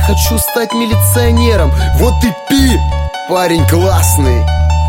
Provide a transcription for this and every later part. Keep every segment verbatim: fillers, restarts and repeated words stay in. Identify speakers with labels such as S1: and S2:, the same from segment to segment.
S1: хочу стать милиционером. Вот и пи, парень классный.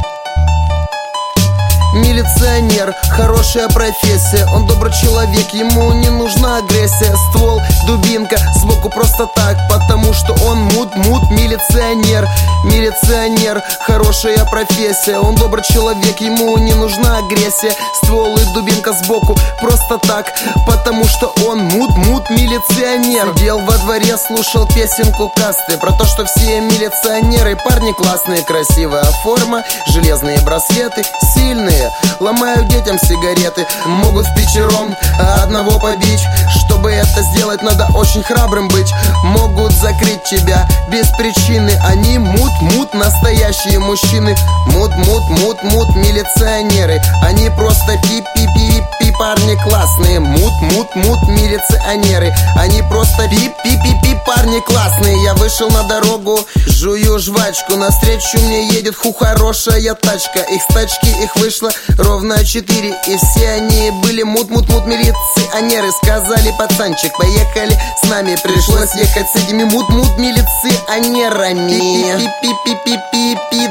S1: Милиционер, хорошая профессия. Он добрый человек, ему не нужна агрессия. Ствол, дубинка, сбоку просто так, потому что он мут-мут милиционер. Милиционер, хорошая профессия. Он добрый человек, ему не нужна агрессия. Ствол и дубинка сбоку просто так, потому что он мут-мут милиционер. Сидел во дворе, слушал песенку касты про то, что все милиционеры парни классные, красивая форма, железные браслеты, сильные. Ломают детям сигареты, могут впятером одного побить. Чтобы это сделать, надо очень храбрым быть. Могут закрыть тебя без причины. Они мут-мут, настоящие мужчины. Мут-мут-мут-мут милиционеры. Они просто пи-пи-пи-пи, парни классные. Мут-мут-мут милиционеры. Они просто пи-пи-пи-пи, парни классные. Я вышел на дорогу, жую жвачку. Навстречу мне едет ху, хорошая тачка. Их с тачки, их вышло ровно четыре. И все они были мут-мут-мут милиционеры. Сказали: пацанчик, поехали с нами. Пришлось ехать с этими мут-мут милиционерами. Пи-пи-пи-пи-пи-пи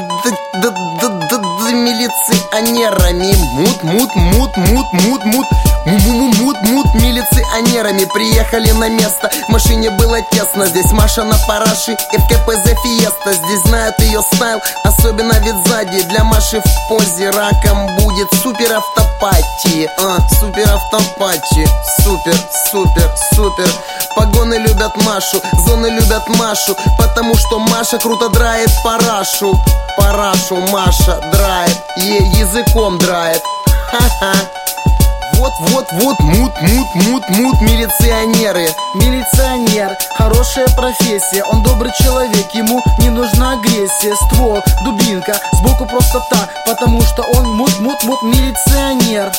S1: милиционерами. Мут-мут-мут-мут-мут-мут Мут-мут милиционерами. Приехали на место, в машине было тесно. Здесь Маша на параше и в КПЗ Фиеста. Здесь знают ее стайл, особенно вид сзади. Для Маши в позе раком будет супер автопати. А, супер автопати. Супер, супер, супер. Погоны любят Машу, зоны любят Машу, потому что Маша круто драет парашу. Парашу Маша драет, ей языком драет. Ха-ха. Вот, вот, вот, мут, мут, мут, мут милиционеры.
S2: Милиционер, хорошая профессия. Он добрый человек, ему не нужна агрессия. Ствол, дубинка, сбоку просто так, потому что он мут, мут, мут милиционер.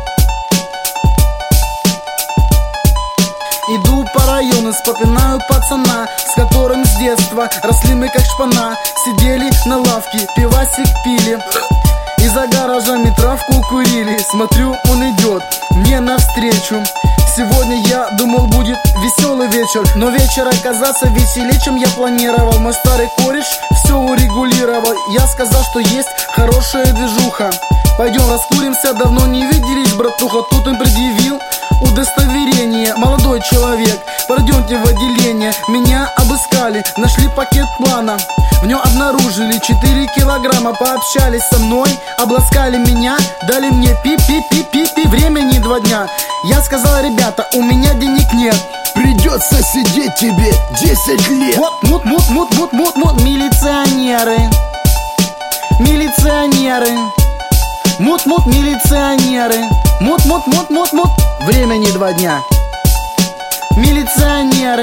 S2: Иду по району, вспоминаю пацана, с которым с детства росли мы как шпана. Сидели на лавке, пивасик пили и за гаражами травку курили. Смотрю, он идет мне навстречу. Сегодня я думал, будет веселый вечер, но вечер оказался веселее, чем я планировал. Мой старый кореш все урегулировал. Я сказал, что есть хорошая движуха. Пойдем раскуримся, давно не виделись, братуха. Тут он предъявил удостоверение. Молодой человек, пройдемте в отделение. Меня обыскали, нашли пакет плана. В нем обнаружили четыре килограмма. Пообщались со мной, обласкали меня, дали мне пи-пи-пи-пи-пи. Времени два дня. Я сказал: ребята, у меня денег нет,
S1: придется сидеть тебе десять лет.
S2: Вот мут-мут-мут-мут-мут-мут милиционеры. Милиционеры. Мут-мут милиционеры. Мут-мут-мут-мут-мут. Времени два дня. Милиционеры.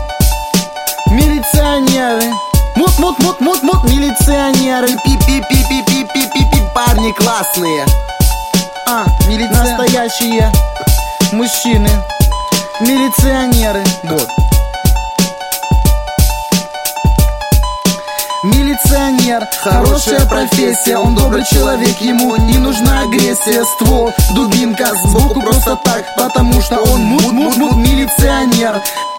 S2: Милиционеры. Мут-мут-мут-мут-мут милиционеры.
S1: Пи-пи-пи-пи-пи-пи-пи, парни классные.
S2: А, милиция... настоящие мужчины. Милиционеры. Вот. Милиционер, хорошая профессия. Он добрый человек, ему не нужна агрессия. Ствол, дубинка, сбоку просто так, потому что он мут-мут-мут милиционер.